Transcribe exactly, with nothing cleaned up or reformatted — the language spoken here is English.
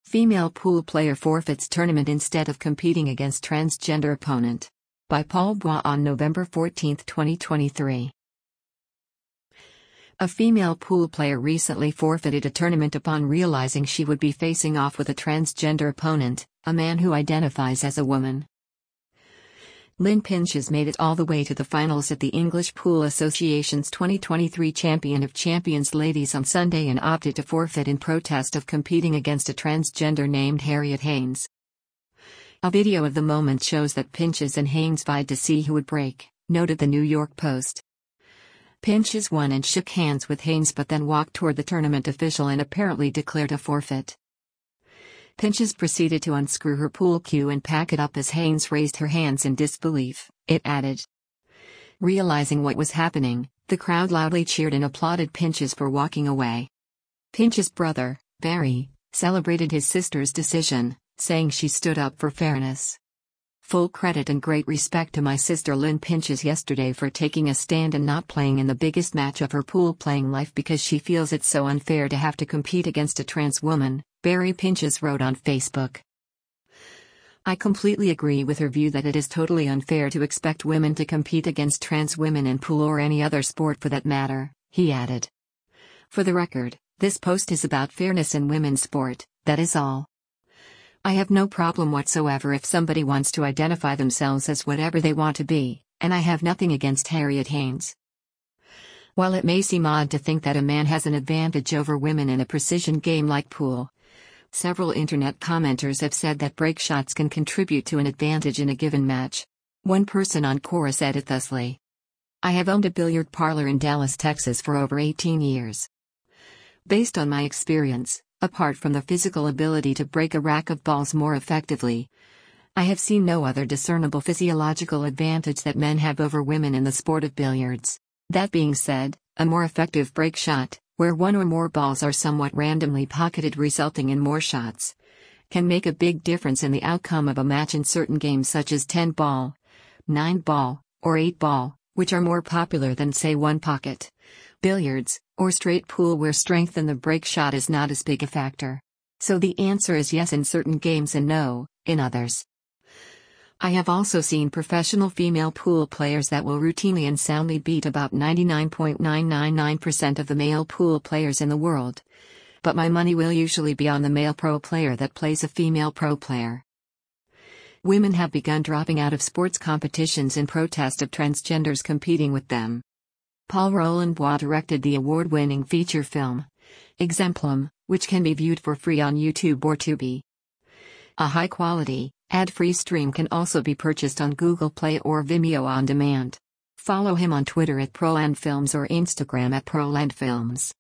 Female pool player forfeits tournament instead of competing against transgender opponent. By Paul Bois on November fourteenth, twenty twenty-three. A female pool player recently forfeited a tournament upon realizing she would be facing off with a transgender opponent, a man who identifies as a woman. Lynn Pinches made it all the way to the finals at the English Pool Association's twenty twenty-three Champion of Champions Ladies on Sunday and opted to forfeit in protest of competing against a transgender named Harriet Haynes. A video of the moment shows that Pinches and Haynes vied to see who would break, noted the New York Post. Pinches won and shook hands with Haynes but then walked toward the tournament official and apparently declared a forfeit. Pinches proceeded to unscrew her pool cue and pack it up as Haynes raised her hands in disbelief, it added. Realizing what was happening, the crowd loudly cheered and applauded Pinches for walking away. Pinches' brother, Barry, celebrated his sister's decision, saying she stood up for fairness. Full credit and great respect to my sister Lynn Pinches yesterday for taking a stand and not playing in the biggest match of her pool playing life because she feels it's so unfair to have to compete against a trans woman, Barry Pinches wrote on Facebook. I completely agree with her view that it is totally unfair to expect women to compete against trans women in pool or any other sport for that matter, he added. For the record, this post is about fairness in women's sport, that is all. I have no problem whatsoever if somebody wants to identify themselves as whatever they want to be, and I have nothing against Harriet Haynes. While it may seem odd to think that a man has an advantage over women in a precision game like pool, several internet commenters have said that break shots can contribute to an advantage in a given match. One person on Quora said it thusly. I have owned a billiard parlor in Dallas, Texas for over eighteen years. Based on my experience, apart from the physical ability to break a rack of balls more effectively, I have seen no other discernible physiological advantage that men have over women in the sport of billiards. That being said, a more effective break shot, where one or more balls are somewhat randomly pocketed resulting in more shots, can make a big difference in the outcome of a match in certain games such as ten ball, nine ball, or eight ball, which are more popular than say one pocket billiards, or straight pool where strength in the break shot is not as big a factor. So the answer is yes in certain games and no, in others. I have also seen professional female pool players that will routinely and soundly beat about ninety-nine point nine nine nine percent of the male pool players in the world. But my money will usually be on the male pro player that plays a female pro player. Women have begun dropping out of sports competitions in protest of transgenders competing with them. Paul Roland Bois directed the award-winning feature film, Exemplum, which can be viewed for free on YouTube or Tubi. A high-quality, ad-free stream can also be purchased on Google Play or Vimeo on demand. Follow him on Twitter at ProlandFilms or Instagram at ProlandFilms.